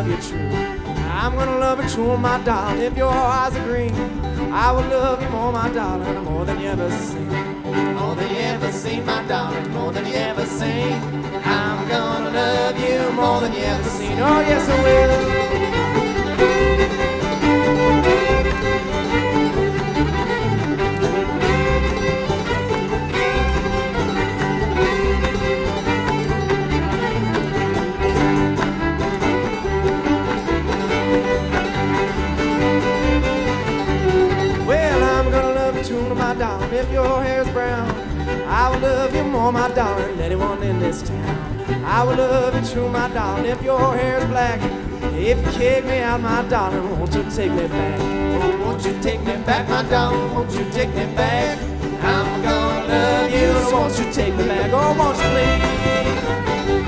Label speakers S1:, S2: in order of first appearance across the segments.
S1: love you true. I'm gonna love you true, my darling. If your eyes are green, I will love you more, my darling, more than you ever seen. More than you ever seen, my darling, more than you ever seen. I'm gonna love you more than you ever seen. Oh, yes, I will. My darling, if your hair's brown, I will love you more, my darling, than anyone in this town. I will love you true, my darling, if your hair's black. If you kick me out, my darling, won't you take me back? Oh, won't you take me back, my darling, won't you take me back? I'm gonna love you, so won't you take me back? Oh, won't you please?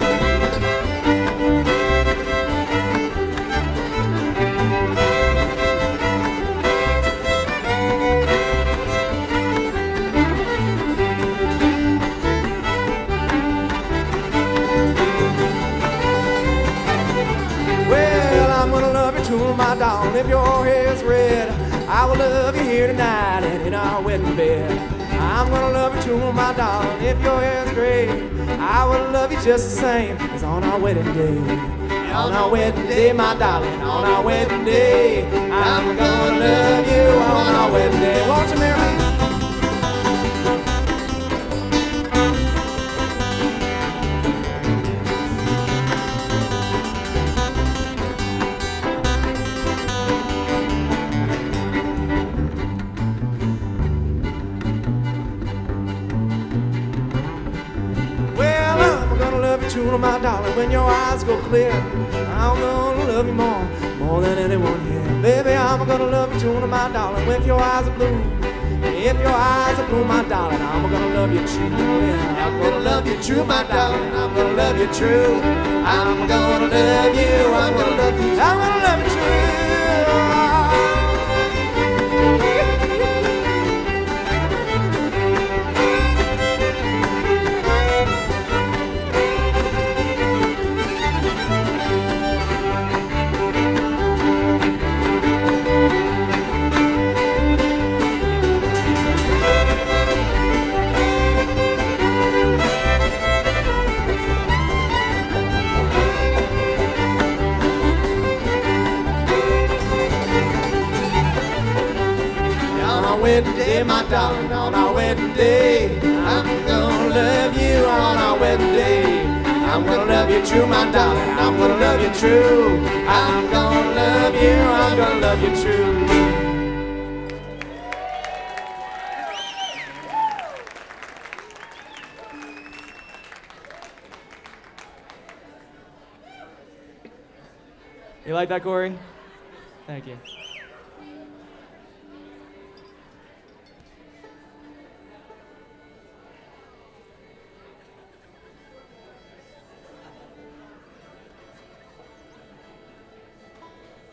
S1: My darling, if your hair's red, I will love you here tonight and in our wedding bed. I'm gonna love you too, my darling, if your hair's gray. I will love you just the same as on our wedding day. On our wedding day, my darling, on our wedding day, I'm gonna love you on our wedding day. Won't you marry me? True, my darling, when your eyes go clear, I'm gonna love you more than anyone here. Baby, I'm gonna love you true, my darling, if your eyes are blue. If your eyes are blue, my darling, I'm gonna love you true. Yeah, I'm gonna love you true, my darling, I'm gonna love you true. I'm gonna love you, I'm gonna love you, I'm gonna love you true. Wedding day, my darling, on our wedding day, I'm gonna love you on our wedding day. I'm gonna love you true, my darling, I'm gonna love you true. I'm gonna love you, I'm gonna love you true. You like that, Corey? Thank you.